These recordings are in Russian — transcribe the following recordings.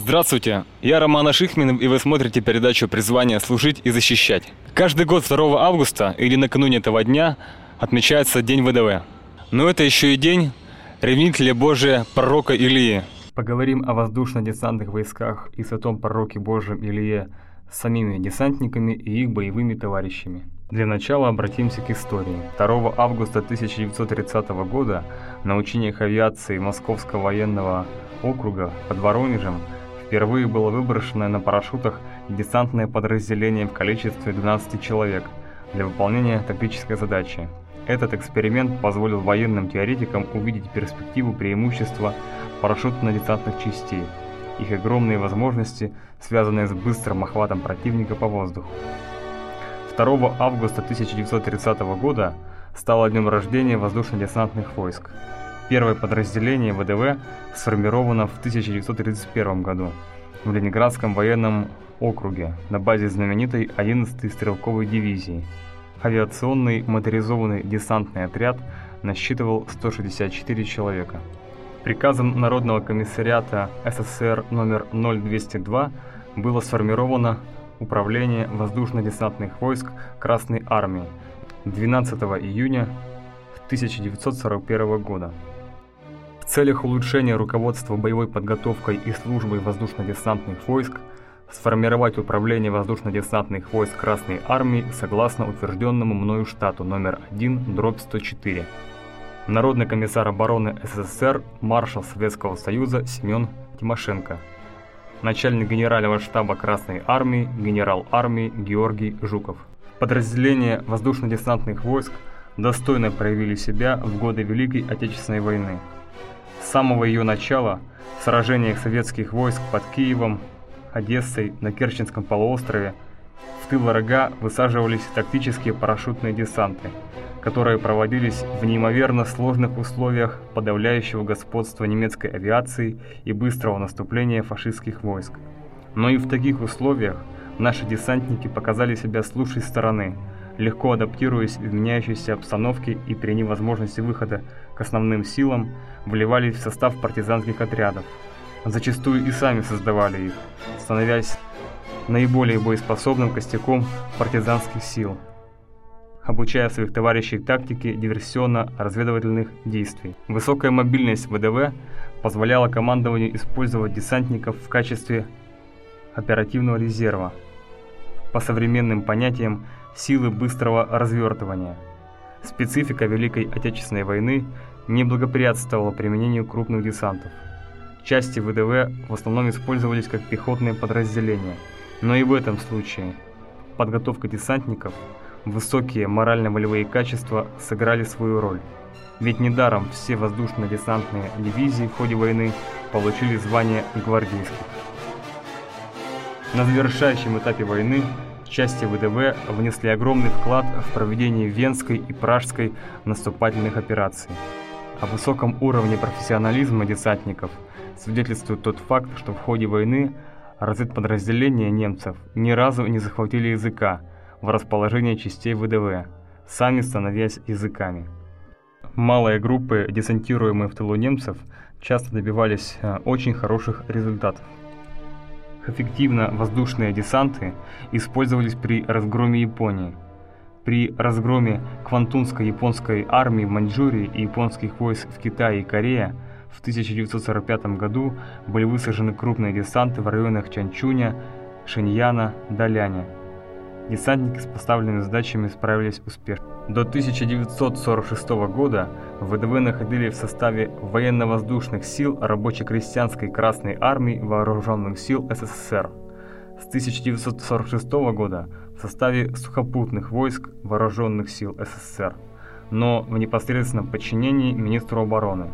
Здравствуйте, я Роман Ашихмин, и вы смотрите передачу «Призвание служить и защищать». Каждый год 2 августа или накануне этого дня отмечается День ВДВ. Но это еще и день ревнителя Божия пророка Илии. Поговорим о воздушно-десантных войсках и святом пророке Божьем Илие с самими десантниками и их боевыми товарищами. Для начала обратимся к истории. 2 августа 1930 года на учениях авиации Московского военного округа под Воронежем впервые было выброшено на парашютах десантное подразделение в количестве 12 человек для выполнения тактической задачи. Этот эксперимент позволил военным теоретикам увидеть перспективу преимущества парашютно-десантных частей, их огромные возможности, связанные с быстрым охватом противника по воздуху. 2 августа 1930 года стало днем рождения воздушно-десантных войск. Первое подразделение ВДВ сформировано в 1931 году в Ленинградском военном округе на базе знаменитой 11-й стрелковой дивизии. Авиационный моторизованный десантный отряд насчитывал 164 человека. Приказом Народного комиссариата СССР номер 0202 было сформировано Управление воздушно-десантных войск Красной Армии 12 июня 1941 года. В целях улучшения руководства боевой подготовкой и службой воздушно-десантных войск сформировать Управление воздушно-десантных войск Красной Армии согласно утвержденному мною штату номер 1/104. Народный комиссар обороны СССР, маршал Советского Союза Семен Тимошенко. Начальник генерального штаба Красной Армии, генерал армии Георгий Жуков. Подразделения воздушно-десантных войск достойно проявили себя в годы Великой Отечественной войны. С самого ее начала в сражениях советских войск под Киевом, Одессой, на Керченском полуострове в тыл врага высаживались тактические парашютные десанты, которые проводились в неимоверно сложных условиях подавляющего господства немецкой авиации и быстрого наступления фашистских войск. Но и в таких условиях наши десантники показали себя с лучшей стороны, легко адаптируясь в меняющейся обстановке и при невозможности выхода к основным силам вливались в состав партизанских отрядов. Зачастую и сами создавали их, становясь наиболее боеспособным костяком партизанских сил, обучая своих товарищей тактике диверсионно-разведывательных действий. Высокая мобильность ВДВ позволяла командованию использовать десантников в качестве оперативного резерва, по современным понятиям силы быстрого развертывания. Специфика Великой Отечественной войны не благоприятствовала применению крупных десантов. Части ВДВ в основном использовались как пехотные подразделения, но и в этом случае подготовка десантников, высокие морально-волевые качества сыграли свою роль. Ведь недаром все воздушно-десантные дивизии в ходе войны получили звание гвардейских. На завершающем этапе войны части ВДВ внесли огромный вклад в проведение Венской и Пражской наступательных операций. О высоком уровне профессионализма десантников свидетельствует тот факт, что в ходе войны разведподразделения немцев ни разу не захватили языка в расположении частей ВДВ, сами становясь языками. Малые группы, десантируемые в тылу немцев, часто добивались очень хороших результатов. Эффективно воздушные десанты использовались при разгроме Японии. При разгроме Квантунской японской армии в Маньчжурии и японских войск в Китае и Корее в 1945 году были высажены крупные десанты в районах Чанчуня, Шиньяна, Даляня. Десантники с поставленными задачами справились успешно. До 1946 года ВДВ находили в составе военно-воздушных сил рабоче-крестьянской Красной Армии Вооруженных сил СССР. С 1946 года в составе сухопутных войск Вооруженных сил СССР, но в непосредственном подчинении министру обороны.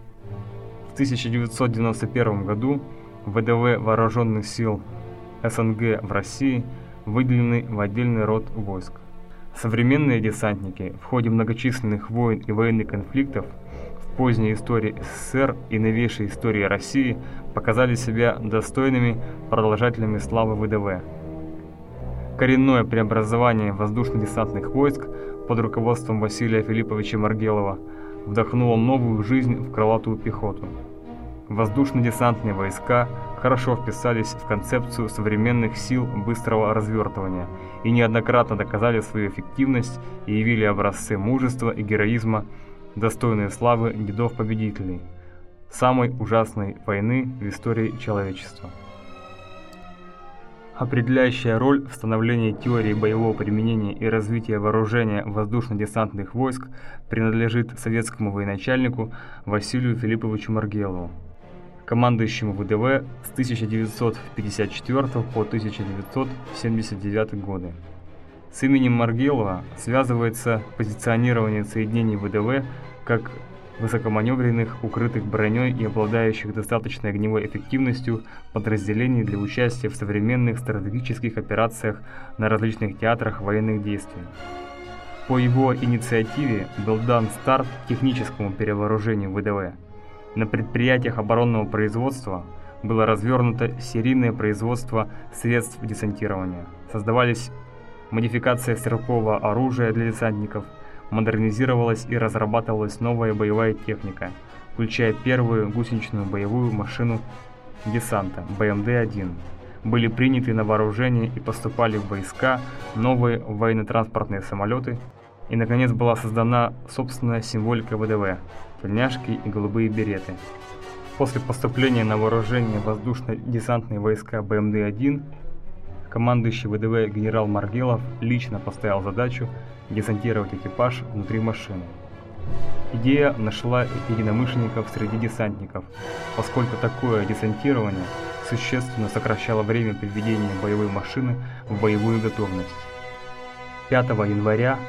В 1991 году ВДВ Вооруженных сил СНГ в России выделены в отдельный род войск. Современные десантники в ходе многочисленных войн и военных конфликтов в поздней истории СССР и новейшей истории России показали себя достойными продолжателями славы ВДВ. Коренное преобразование воздушно-десантных войск под руководством Василия Филипповича Маргелова вдохнуло новую жизнь в крылатую пехоту. Воздушно-десантные войска хорошо вписались в концепцию современных сил быстрого развертывания и неоднократно доказали свою эффективность и явили образцы мужества и героизма, достойные славы дедов-победителей, самой ужасной войны в истории человечества. Определяющая роль в становлении теории боевого применения и развития вооружения воздушно-десантных войск принадлежит советскому военачальнику Василию Филипповичу Маргелову, командующему ВДВ с 1954 по 1979 годы. С именем Маргелова связывается позиционирование соединений ВДВ как высокоманевренных, укрытых броней и обладающих достаточной огневой эффективностью подразделений для участия в современных стратегических операциях на различных театрах военных действий. По его инициативе был дан старт техническому перевооружению ВДВ. На предприятиях оборонного производства было развернуто серийное производство средств десантирования. Создавались модификации стрелкового оружия для десантников, модернизировалась и разрабатывалась новая боевая техника, включая первую гусеничную боевую машину десанта БМД-1. Были приняты на вооружение и поступали в войска новые военно-транспортные самолеты, и, наконец, была создана собственная символика ВДВ – тельняшки и голубые береты. После поступления на вооружение воздушно-десантные войска БМД-1 командующий ВДВ генерал Маргелов лично поставил задачу десантировать экипаж внутри машины. Идея нашла единомышленников среди десантников, поскольку такое десантирование существенно сокращало время приведения боевой машины в боевую готовность. 5 января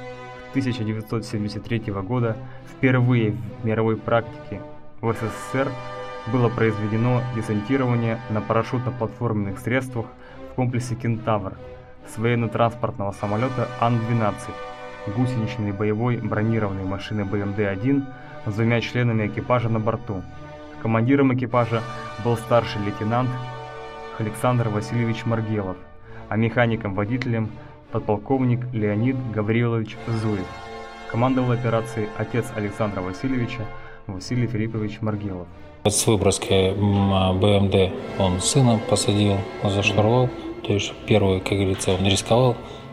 1973 года впервые в мировой практике в СССР было произведено десантирование на парашютно-платформенных средствах в комплексе «Кентавр» с военно-транспортного самолета Ан-12, гусеничной боевой бронированной машины БМД-1 с двумя членами экипажа на борту. Командиром экипажа был старший лейтенант Александр Васильевич Маргелов, а механиком-водителем подполковник Леонид Гаврилович Зуев. Командовал операцией отец Александра Васильевича Василий Филиппович Маргелов. С выброской БМД он сына посадил за штурвал, то есть первый, как говорится, он рисковал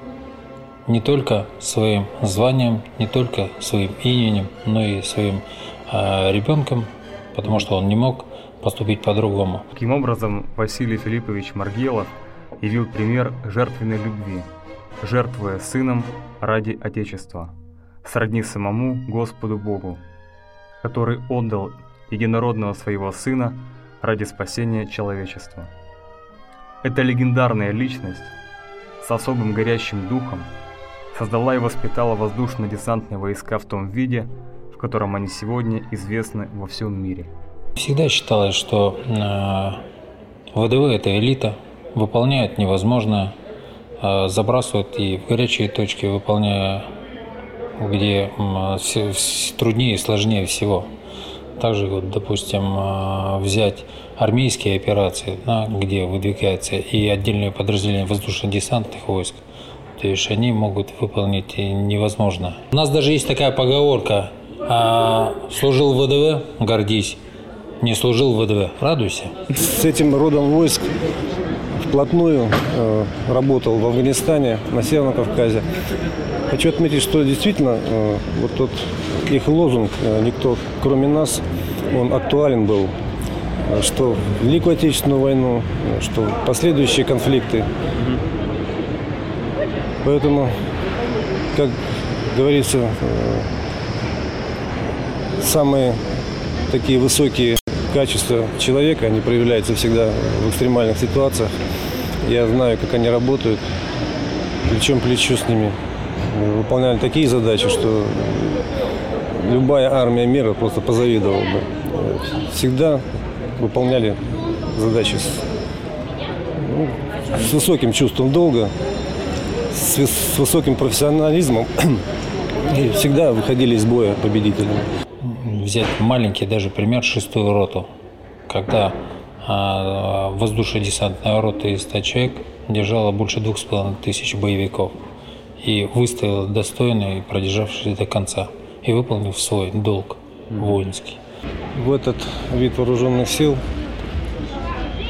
не только своим званием, не только своим именем, но и своим ребенком, потому что он не мог поступить по-другому. Таким образом, Василий Филиппович Маргелов явил пример жертвенной любви, жертвуя сыном ради Отечества, сродни самому Господу Богу, который отдал единородного своего сына ради спасения человечества. Эта легендарная личность с особым горящим духом создала и воспитала воздушно-десантные войска в том виде, в котором они сегодня известны во всем мире. Всегда считалось, что ВДВ – это элита, выполняет невозможное, забрасывают и в горячие точки, выполняя, где труднее и сложнее всего. Также, вот, допустим, взять армейские операции, где выдвигаются и отдельные подразделения воздушно-десантных войск, то есть они могут выполнить невозможно. У нас даже есть такая поговорка: служил в ВДВ – гордись, не служил в ВДВ – радуйся. С этим родом войск вплотную работал в Афганистане, на Северном Кавказе. Хочу отметить, что действительно вот тот их лозунг «Никто, кроме нас», он актуален был, что в Великую Отечественную войну, что в последующие конфликты. Поэтому, как говорится, самые такие высокие качества человека, они проявляются всегда в экстремальных ситуациях. Я знаю, как они работают, плечом к плечу с ними. Выполняли такие задачи, что любая армия мира просто позавидовала бы. Всегда выполняли задачи с высоким чувством долга, с высоким профессионализмом и всегда выходили из боя победителями. Взять маленький даже пример, 6-ю роту, когда воздушно-десантная рота из 100 человек держала больше 2500 боевиков и выстояла достойно и продержавшись до конца, и выполнив свой долг воинский. В этот вид вооруженных сил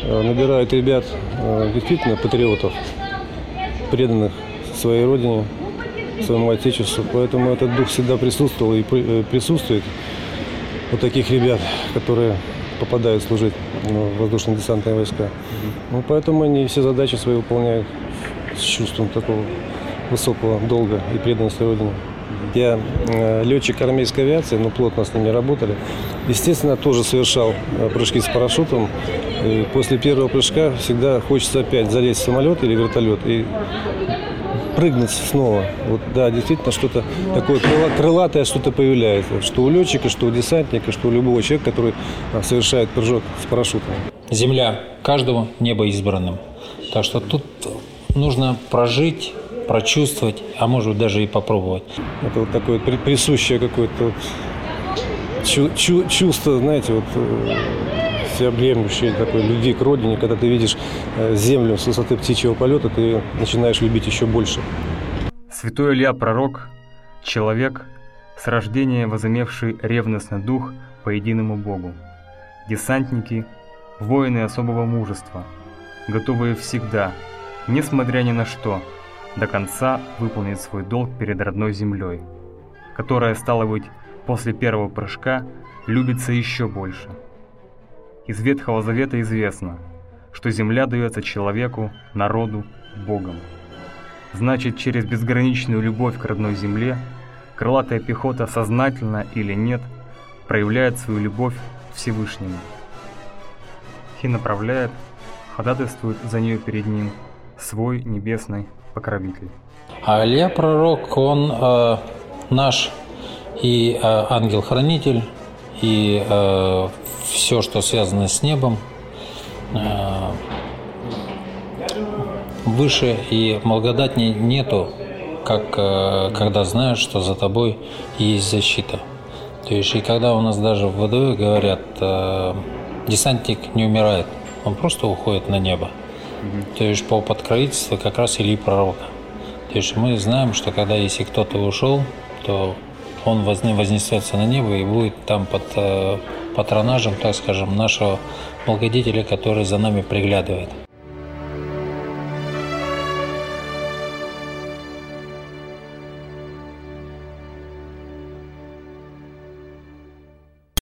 набирают ребят, действительно патриотов, преданных своей родине, своему отечеству. Поэтому этот дух всегда присутствовал и присутствует у таких ребят, которые попадают служить в воздушно-десантные войска. Ну, поэтому они все задачи свои выполняют с чувством такого высокого долга и преданности родине. Я летчик армейской авиации, но плотно с ними работали. Естественно, тоже совершал прыжки с парашютом. И после первого прыжка всегда хочется опять залезть в самолет или вертолет и прыгнуть снова. Вот, да, действительно, что-то такое крылатое что-то появляется. Что у летчика, что у десантника, что у любого человека, который совершает прыжок с парашютом. Земля каждого небо избранным. Так что тут нужно прожить, прочувствовать, а может быть даже и попробовать. Это вот такое присущее какое-то вот чувство, знаете, вот всеобъемлющее такой любви к родине. Когда ты видишь землю с высоты птичьего полета, ты начинаешь любить еще больше. Святой Илья Пророк – человек, с рождения возымевший ревностный дух по единому Богу. Десантники – воины особого мужества, готовые всегда, несмотря ни на что, до конца выполнить свой долг перед родной землей, которая, стало быть, после первого прыжка любится еще больше. Из Ветхого Завета известно, что земля дается человеку, народу, Богом. Значит, через безграничную любовь к родной земле крылатая пехота, сознательно или нет, проявляет свою любовь к Всевышнему и направляет, ходатайствует за нее перед ним свой небесный покровитель. А Илья Пророк, он наш и ангел-хранитель, и все, что связано с небом, выше и благодатней нету, как когда знаешь, что за тобой есть защита. То есть, и когда у нас даже в ВДВ говорят, десантник не умирает, он просто уходит на небо. То есть по покровительству как раз Ильи Пророка. То есть мы знаем, что когда если кто-то ушел, то он вознесется на небо и будет там под патронажем, так скажем, нашего благодетеля, который за нами приглядывает.